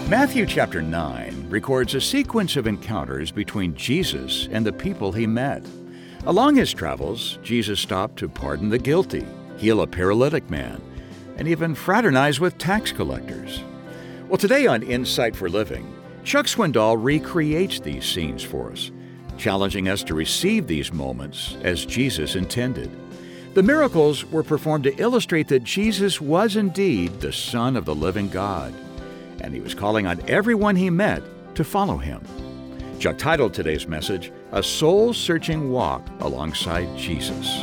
Matthew chapter 9 records a sequence of encounters between Jesus and the people he met. Along his travels, Jesus stopped to pardon the guilty, heal a paralytic man, and even fraternize with tax collectors. Well, today on Insight for Living, Chuck Swindoll recreates these scenes for us, challenging us to receive these moments as Jesus intended. The miracles were performed to illustrate that Jesus was indeed the Son of the living God, and he was calling on everyone he met to follow him. Chuck titled today's message, A Soul-Searching Walk Alongside Jesus.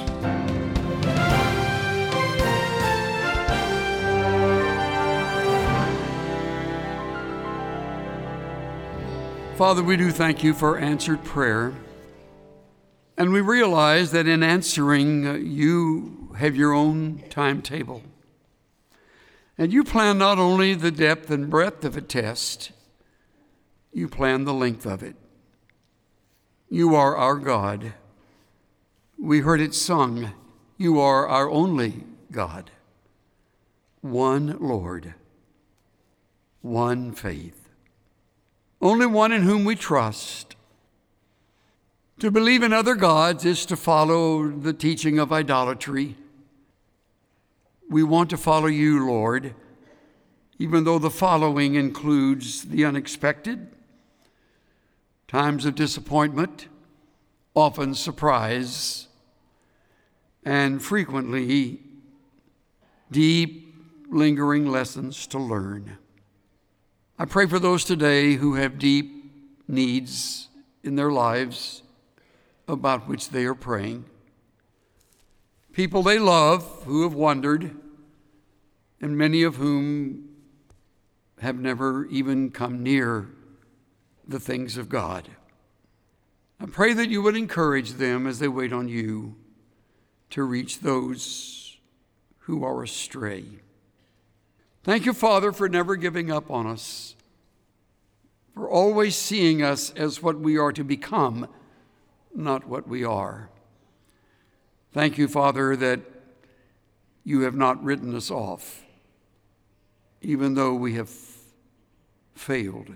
Father, we do thank you for answered prayer. And we realize that in answering, you have your own timetable. And you plan not only the depth and breadth of a test, you plan the length of it. You are our God. We heard it sung, you are our only God. One Lord, one faith. Only one in whom we trust. To believe in other gods is to follow the teaching of idolatry. We want to follow you, Lord, even though the following includes the unexpected, times of disappointment, often surprise, and frequently deep, lingering lessons to learn. I pray for those today who have deep needs in their lives about which they are praying. People they love who have wandered, and many of whom have never even come near the things of God. I pray that you would encourage them as they wait on you to reach those who are astray. Thank you, Father, for never giving up on us, for always seeing us as what we are to become, not what we are. Thank you, Father, that you have not written us off, even though we have failed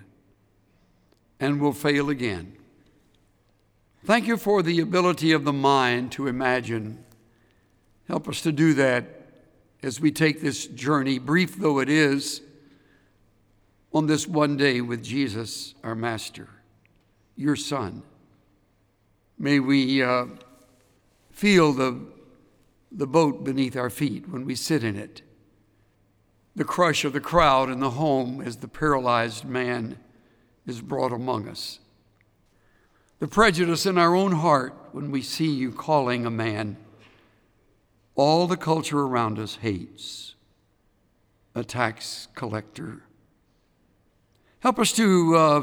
and will fail again. Thank you for the ability of the mind to imagine. Help us to do that as we take this journey, brief though it is, on this one day with Jesus, our Master, your Son. May we feel the boat beneath our feet when we sit in it, the crush of the crowd in the home as the paralyzed man is brought among us, the prejudice in our own heart when we see you calling a man all the culture around us hates, a tax collector. Help us to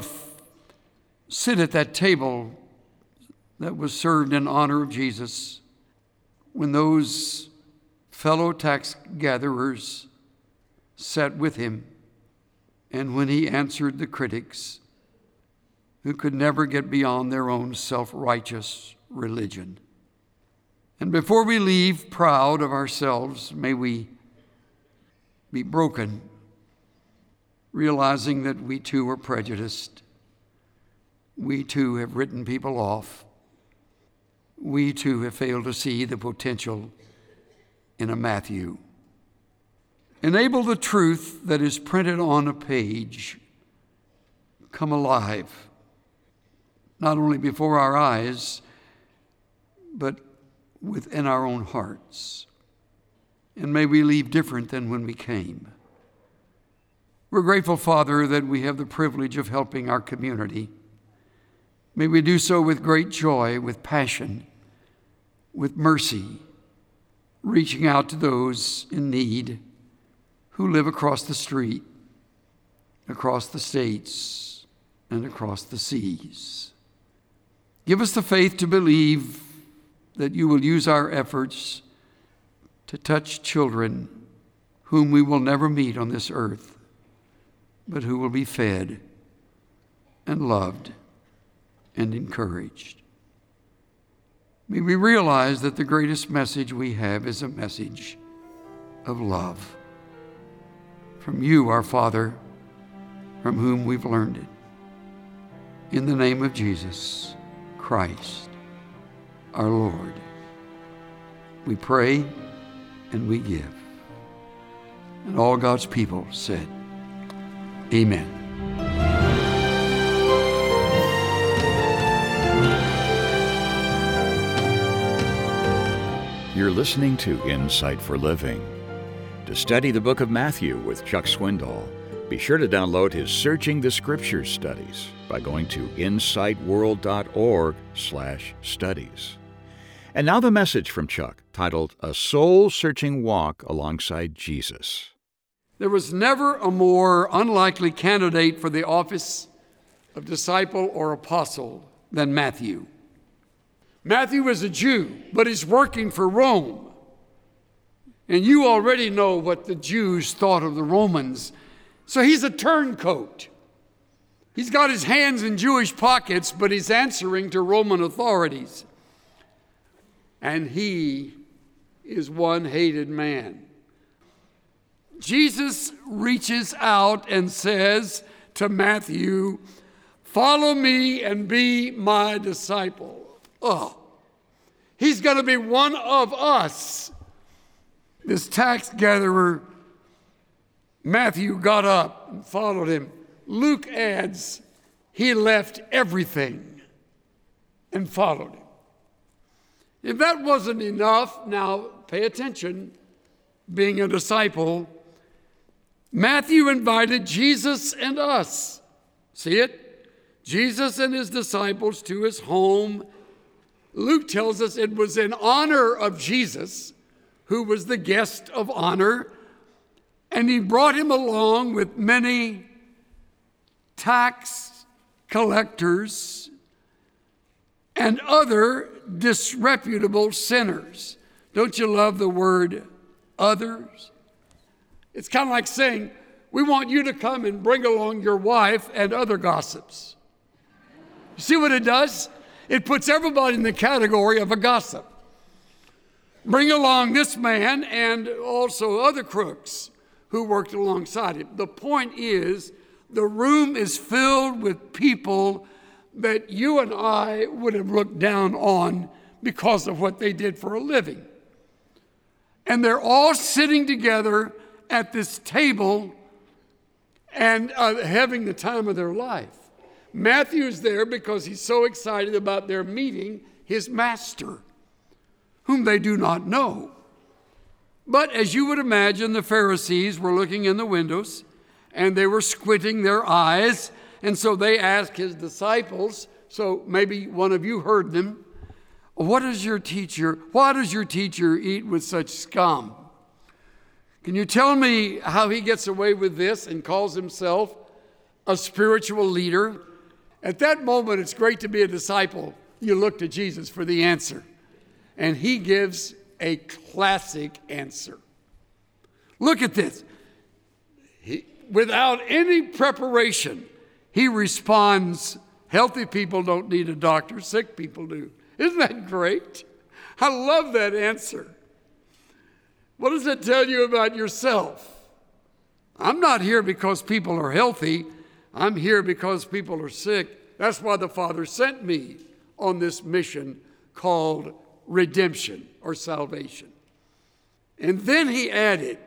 sit at that table that was served in honor of Jesus when those fellow tax gatherers sat with him and when he answered the critics who could never get beyond their own self-righteous religion. And before we leave proud of ourselves, may we be broken, realizing that we too are prejudiced. We too have written people off. We too have failed to see the potential in a Matthew. Enable the truth that is printed on a page come alive, not only before our eyes, but within our own hearts. And may we leave different than when we came. We're grateful, Father, that we have the privilege of helping our community. May we do so with great joy, with passion, with mercy, reaching out to those in need who live across the street, across the states, and across the seas. Give us the faith to believe that you will use our efforts to touch children whom we will never meet on this earth, but who will be fed and loved and encouraged. May we realize that the greatest message we have is a message of love from you, our Father, from whom we've learned it. In the name of Jesus Christ, our Lord, we pray and we give. And all God's people said, Amen. You're listening to Insight for Living. To study the book of Matthew with Chuck Swindoll, be sure to download his Searching the Scriptures studies by going to insightworld.org/studies. And now the message from Chuck, titled A Soul-Searching Walk Alongside Jesus. There was never a more unlikely candidate for the office of disciple or apostle than Matthew. Matthew is a Jew, but he's working for Rome. And you already know what the Jews thought of the Romans. So he's a turncoat. He's got his hands in Jewish pockets, but he's answering to Roman authorities. And he is one hated man. Jesus reaches out and says to Matthew, "Follow me and be my disciple." Oh, he's going to be one of us. This tax gatherer, Matthew, got up and followed him. Luke adds, he left everything and followed him. If that wasn't enough, now pay attention, being a disciple, Matthew invited Jesus and us. See it? Jesus and his disciples to his home. Luke tells us it was in honor of Jesus, who was the guest of honor, and he brought him along with many tax collectors and other disreputable sinners. Don't you love the word others? It's kind of like saying, we want you to come and bring along your wife and other gossips. You see what it does? It puts everybody in the category of a gossip. Bring along this man and also other crooks who worked alongside him. The point is, the room is filled with people that you and I would have looked down on because of what they did for a living. And they're all sitting together at this table and having the time of their life. Matthew's there because he's so excited about their meeting his master, whom they do not know. But as you would imagine, the Pharisees were looking in the windows and they were squinting their eyes. And so they asked his disciples, so maybe one of you heard them, why does your teacher eat with such scum? Can you tell me how he gets away with this and calls himself a spiritual leader? At that moment, it's great to be a disciple. You look to Jesus for the answer. And he gives a classic answer. Look at this. Without any preparation, he responds, healthy people don't need a doctor, sick people do. Isn't that great? I love that answer. What does it tell you about yourself? I'm not here because people are healthy. I'm here because people are sick. That's why the Father sent me on this mission called redemption or salvation. And then he added,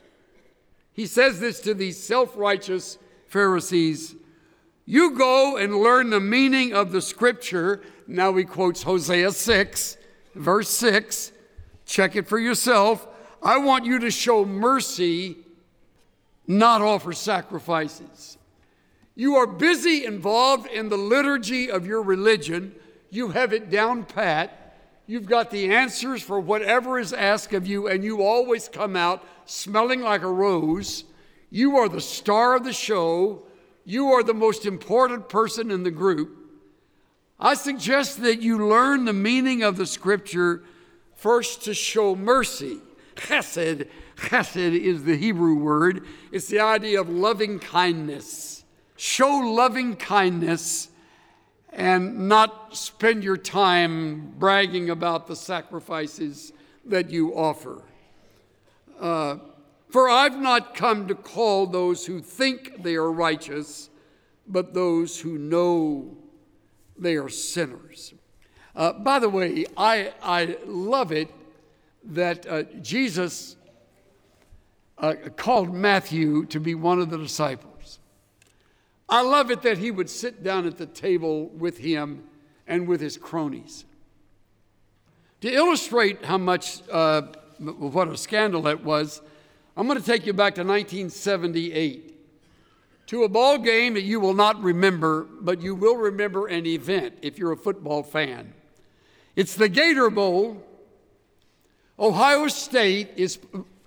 he says this to these self-righteous Pharisees, you go and learn the meaning of the scripture. Now he quotes Hosea 6, verse 6. Check it for yourself. I want you to show mercy, not offer sacrifices. You are busy involved in the liturgy of your religion. You have it down pat. You've got the answers for whatever is asked of you, and you always come out smelling like a rose. You are the star of the show. You are the most important person in the group. I suggest that you learn the meaning of the scripture first to show mercy. Chesed. Chesed is the Hebrew word. It's the idea of loving kindness. Show loving kindness and not spend your time bragging about the sacrifices that you offer. For I've not come to call those who think they are righteous, but those who know they are sinners. By the way, I love it that Jesus called Matthew to be one of the disciples. I love it that he would sit down at the table with him and with his cronies. To illustrate how much, what a scandal that was, I'm going to take you back to 1978 to a ball game that you will not remember, but you will remember an event if you're a football fan. It's the Gator Bowl. Ohio State is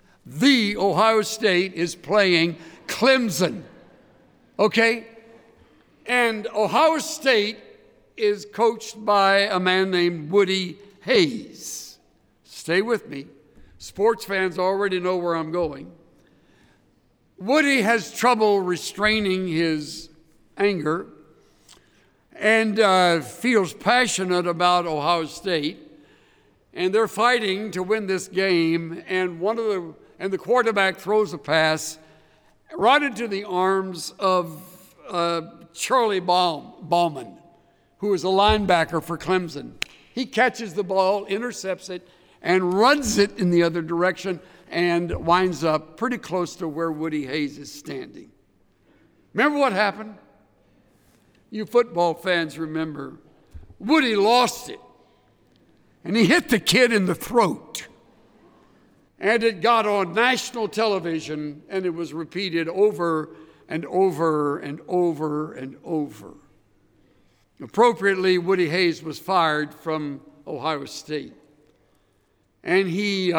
playing Clemson. Okay? And Ohio State is coached by a man named Woody Hayes. Stay with me. Sports fans already know where I'm going. Woody has trouble restraining his anger and feels passionate about Ohio State. And they're fighting to win this game, and the quarterback throws a pass right into the arms of Charlie Bauman, who is a linebacker for Clemson. He catches the ball, intercepts it, and runs it in the other direction and winds up pretty close to where Woody Hayes is standing. Remember what happened? You football fans remember. Woody lost it, and he hit the kid in the throat. And it got on national television, and it was repeated over and over and over and over. Appropriately, Woody Hayes was fired from Ohio State. And he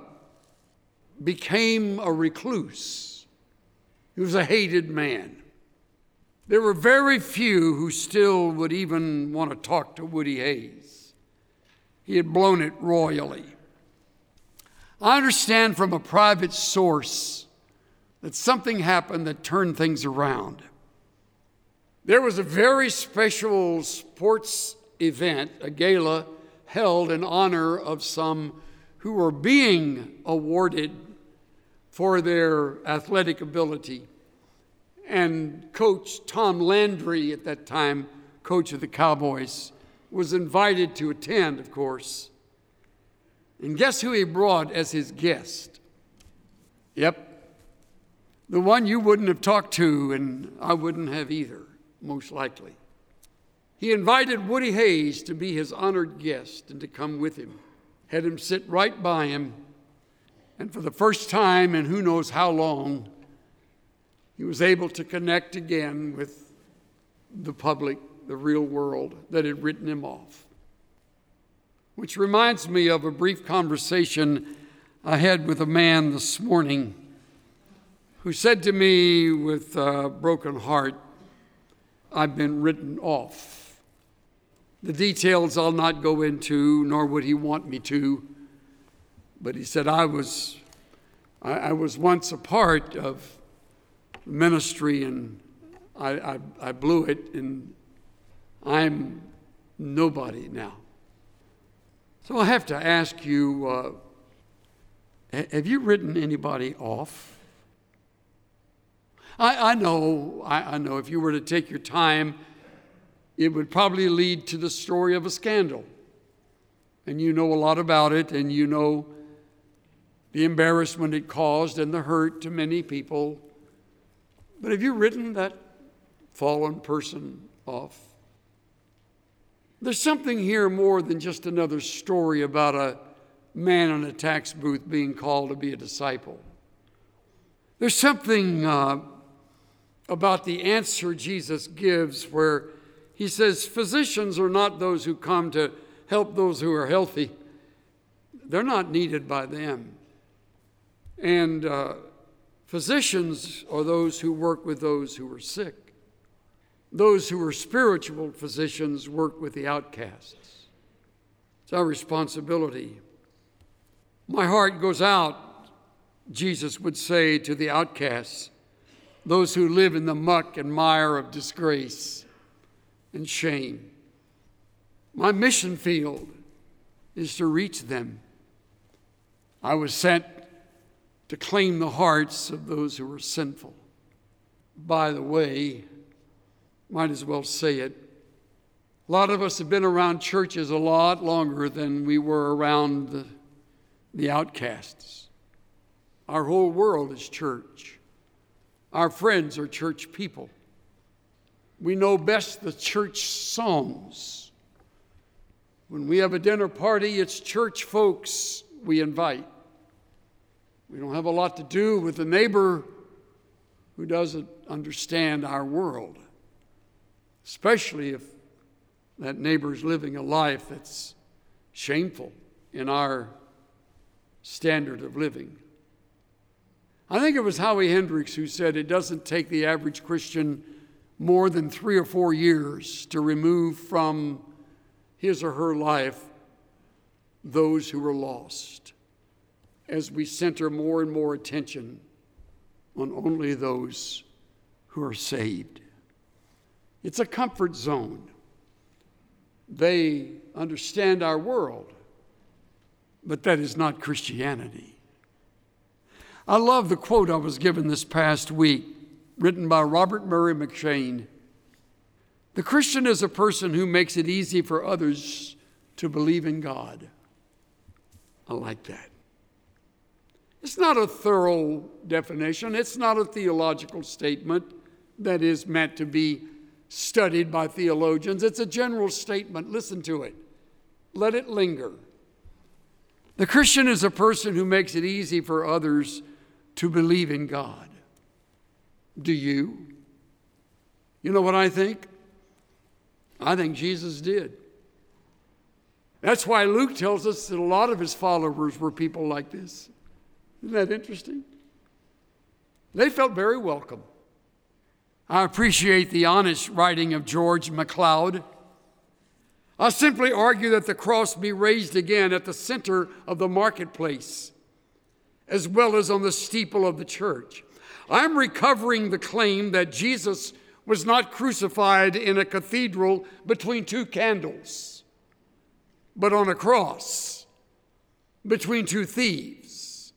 became a recluse. He was a hated man. There were very few who still would even want to talk to Woody Hayes. He had blown it royally. I understand from a private source that something happened that turned things around. There was a very special sports event, a gala held in honor of some who were being awarded for their athletic ability. And Coach Tom Landry, at that time, coach of the Cowboys, was invited to attend, of course. And guess who he brought as his guest? Yep, the one you wouldn't have talked to, and I wouldn't have either, most likely. He invited Woody Hayes to be his honored guest and to come with him, had him sit right by him, and for the first time in who knows how long, he was able to connect again with the public, the real world that had written him off. Which reminds me of a brief conversation I had with a man this morning who said to me with a broken heart, "I've been written off." The details I'll not go into, nor would he want me to, but he said, I was once a part of ministry, and I blew it, and I'm nobody now. So I have to ask you, have you written anybody off? I know if you were to take your time, it would probably lead to the story of a scandal. And you know a lot about it, and you know the embarrassment it caused and the hurt to many people. But have you written that fallen person off? There's something here more than just another story about a man in a tax booth being called to be a disciple. There's something about the answer Jesus gives where he says, physicians are not those who come to help those who are healthy. They're not needed by them. And physicians are those who work with those who are sick. Those who are spiritual physicians work with the outcasts. It's our responsibility. My heart goes out, Jesus would say, to the outcasts, those who live in the muck and mire of disgrace and shame. My mission field is to reach them. I was sent to claim the hearts of those who are sinful. By the way, might as well say it, a lot of us have been around churches a lot longer than we were around the outcasts. Our whole world is church. Our friends are church people. We know best the church songs. When we have a dinner party, it's church folks we invite. We don't have a lot to do with the neighbor who doesn't understand our world, especially if that neighbor's living a life that's shameful in our standard of living. I think it was Howie Hendricks who said it doesn't take the average Christian more than 3 or 4 years to remove from his or her life those who are lost, as we center more and more attention on only those who are saved. It's a comfort zone. They understand our world, but that is not Christianity. I love the quote I was given this past week, written by Robert Murray McCheyne. The Christian is a person who makes it easy for others to believe in God. I like that. It's not a thorough definition. It's not a theological statement that is meant to be studied by theologians. It's a general statement. Listen to it. Let it linger. The Christian is a person who makes it easy for others to believe in God. Do you? You know what I think? I think Jesus did. That's why Luke tells us that a lot of his followers were people like this. Isn't that interesting? They felt very welcome. I appreciate the honest writing of George MacLeod. I simply argue that the cross be raised again at the center of the marketplace, as well as on the steeple of the church. I'm recovering the claim that Jesus was not crucified in a cathedral between 2 candles, but on a cross between 2 thieves,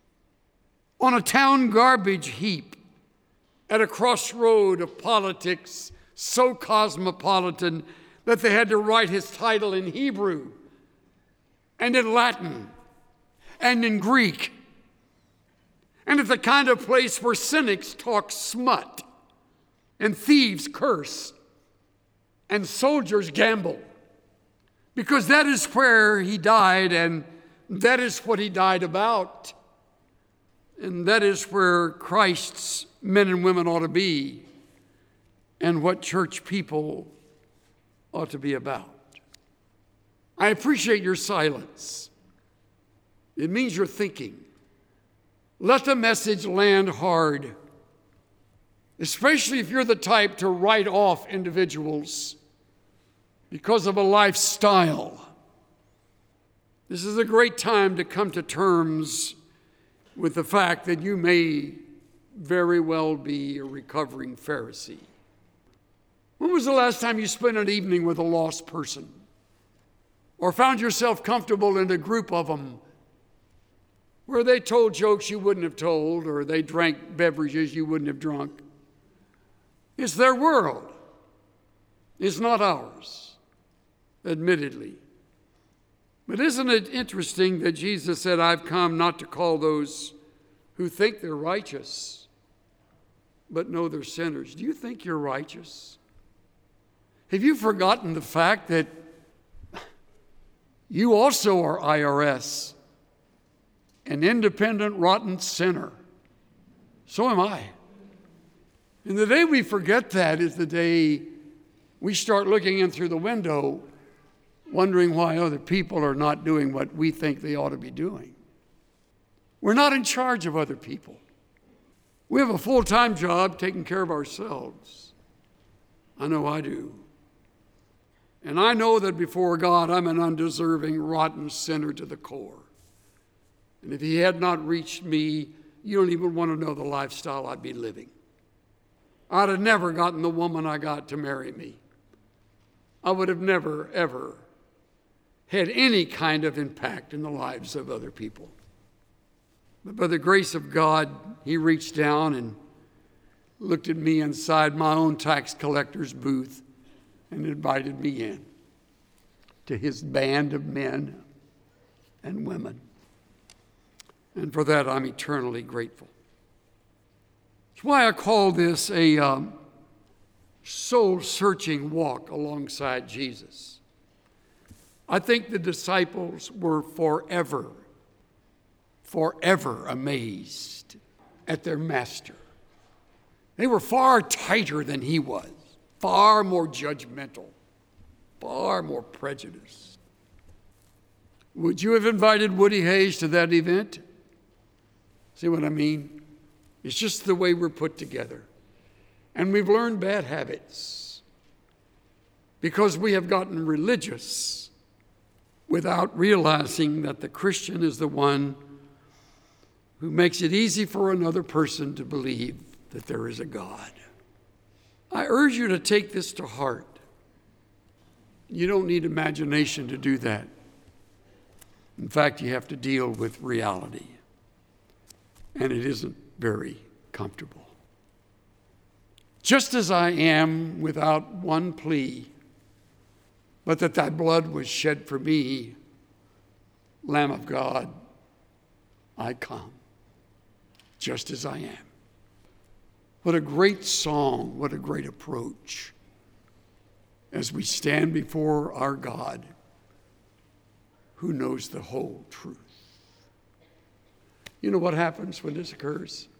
on a town garbage heap at a crossroad of politics so cosmopolitan that they had to write his title in Hebrew and in Latin and in Greek, and at the kind of place where cynics talk smut and thieves curse and soldiers gamble, because that is where he died, and that is what he died about, and that is where Christ's men and women ought to be, and what church people ought to be about. I appreciate your silence. It means you're thinking. Let the message land hard, especially if you're the type to write off individuals because of a lifestyle. This is a great time to come to terms with the fact that you may very well be a recovering Pharisee. When was the last time you spent an evening with a lost person, or found yourself comfortable in a group of them where they told jokes you wouldn't have told, or they drank beverages you wouldn't have drunk? It's their world. It's not ours, admittedly. But isn't it interesting that Jesus said, I've come not to call those who think they're righteous, but know they're sinners. Do you think you're righteous? Have you forgotten the fact that you also are IRS, an independent, rotten sinner? So am I. And the day we forget that is the day we start looking in through the window, wondering why other people are not doing what we think they ought to be doing. We're not in charge of other people. We have a full-time job taking care of ourselves. I know I do. And I know that before God, I'm an undeserving, rotten sinner to the core. And if he had not reached me, you don't even want to know the lifestyle I'd be living. I'd have never gotten the woman I got to marry me. I would have never, ever had any kind of impact in the lives of other people. But by the grace of God, he reached down and looked at me inside my own tax collector's booth and invited me in to his band of men and women. And for that, I'm eternally grateful. That's why I call this a soul-searching walk alongside Jesus. I think the disciples were forever amazed at their master. They were far tighter than he was, far more judgmental, far more prejudiced. Would you have invited Woody Hayes to that event? See what I mean? It's just the way we're put together. And we've learned bad habits because we have gotten religious without realizing that the Christian is the one who makes it easy for another person to believe that there is a God. I urge you to take this to heart. You don't need imagination to do that. In fact, you have to deal with reality. And it isn't very comfortable. Just as I am without one plea, but that thy blood was shed for me, Lamb of God, I come, just as I am. What a great song, what a great approach as we stand before our God who knows the whole truth. You know what happens when this occurs?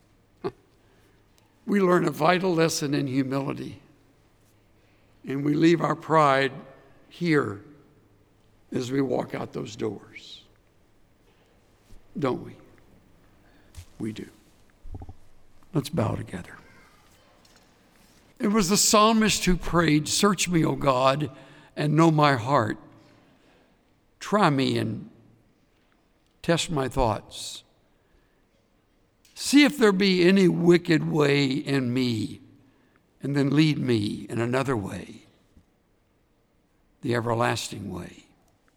We learn a vital lesson in humility, and we leave our pride here as we walk out those doors. Don't we? We do. Let's bow together. It was the psalmist who prayed, "Search me, O God, and know my heart. Try me and test my thoughts. See if there be any wicked way in me, and then lead me in another way, the everlasting way."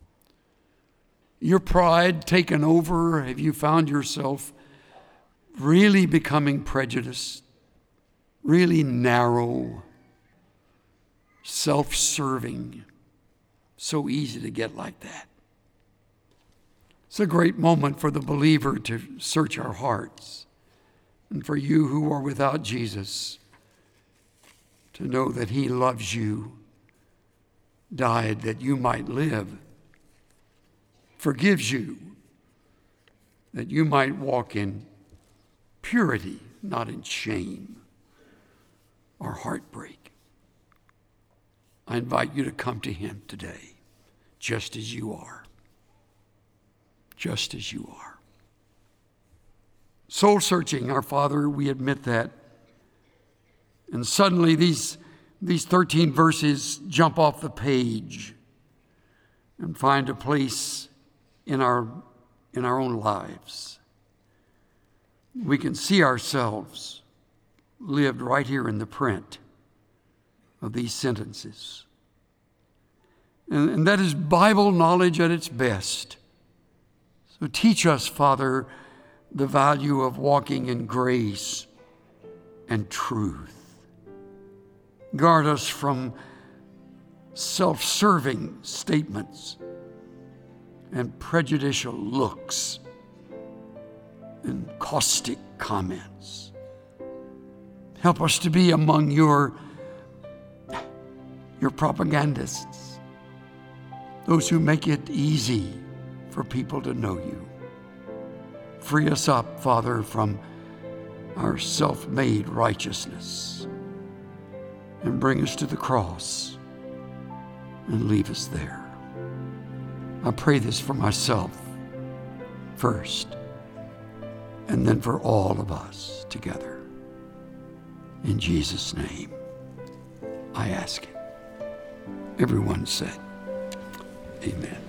Your pride taken over, have you found yourself really becoming prejudiced, really narrow, self-serving? So easy to get like that. It's a great moment for the believer to search our hearts, and for you who are without Jesus to know that he loves you, died that you might live, forgives you, that you might walk in purity, not in shame or heartbreak. I invite you to come to him today, just as you are. Just as you are. Soul searching, our Father, we admit that. And suddenly these 13 verses jump off the page and find a place in our own lives. We can see ourselves lived right here in the print of these sentences. And that is Bible knowledge at its best. So teach us, Father, the value of walking in grace and truth. Guard us from self-serving statements and prejudicial looks and caustic comments. Help us to be among your propagandists, those who make it easy for people to know you. Free us up, Father, from our self-made righteousness and bring us to the cross and leave us there. I pray this for myself first, and then for all of us together. In Jesus' name, I ask it. Everyone said, amen.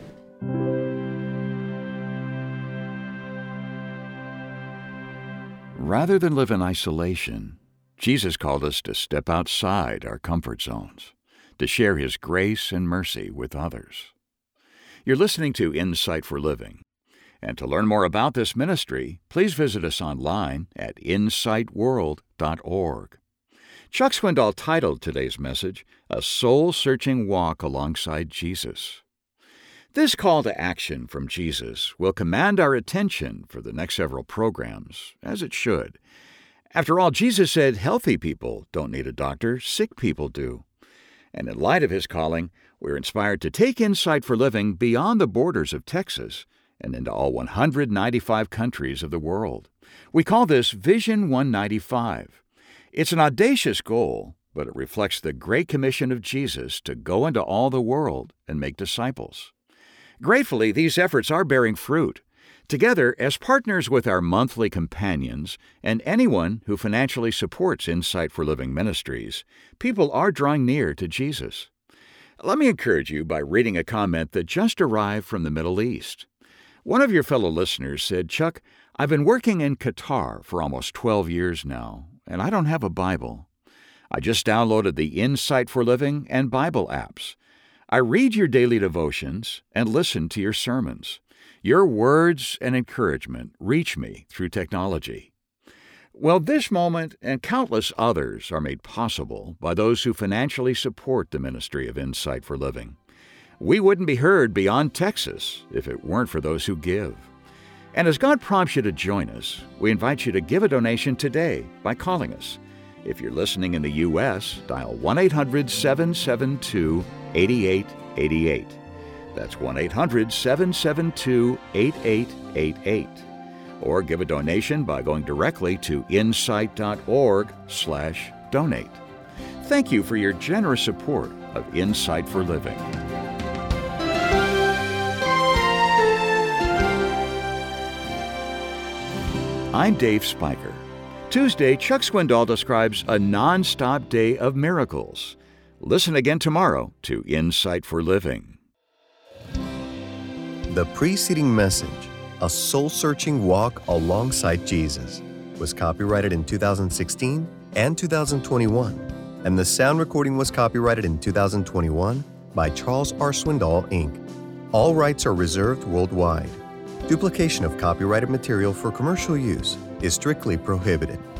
Rather than live in isolation, Jesus called us to step outside our comfort zones, to share his grace and mercy with others. You're listening to Insight for Living. And to learn more about this ministry, please visit us online at insightworld.org. Chuck Swindoll titled today's message, A Soul-Searching Walk Alongside Jesus. This call to action from Jesus will command our attention for the next several programs, as it should. After all, Jesus said healthy people don't need a doctor, sick people do. And in light of his calling, we're inspired to take Insight for Living beyond the borders of Texas and into all 195 countries of the world. We call this Vision 195. It's an audacious goal, but it reflects the great commission of Jesus to go into all the world and make disciples. Gratefully, these efforts are bearing fruit. Together, as partners with our monthly companions and anyone who financially supports Insight for Living Ministries, people are drawing near to Jesus. Let me encourage you by reading a comment that just arrived from the Middle East. One of your fellow listeners said, "Chuck, I've been working in Qatar for almost 12 years now, and I don't have a Bible. I just downloaded the Insight for Living and Bible apps. I read your daily devotions and listen to your sermons. Your words and encouragement reach me through technology." Well, this moment and countless others are made possible by those who financially support the ministry of Insight for Living. We wouldn't be heard beyond Texas if it weren't for those who give. And as God prompts you to join us, we invite you to give a donation today by calling us. If you're listening in the U.S., dial 1-800-772-8888. That's 1-800-772-8888. Or give a donation by going directly to insight.org/donate. Thank you for your generous support of Insight for Living. I'm Dave Spiker. Tuesday, Chuck Swindoll describes a non-stop day of miracles. Listen again tomorrow to Insight for Living. The preceding message, A Soul-Searching Walk Alongside Jesus, was copyrighted in 2016 and 2021, and the sound recording was copyrighted in 2021 by Charles R. Swindoll, Inc. All rights are reserved worldwide. Duplication of copyrighted material for commercial use is strictly prohibited.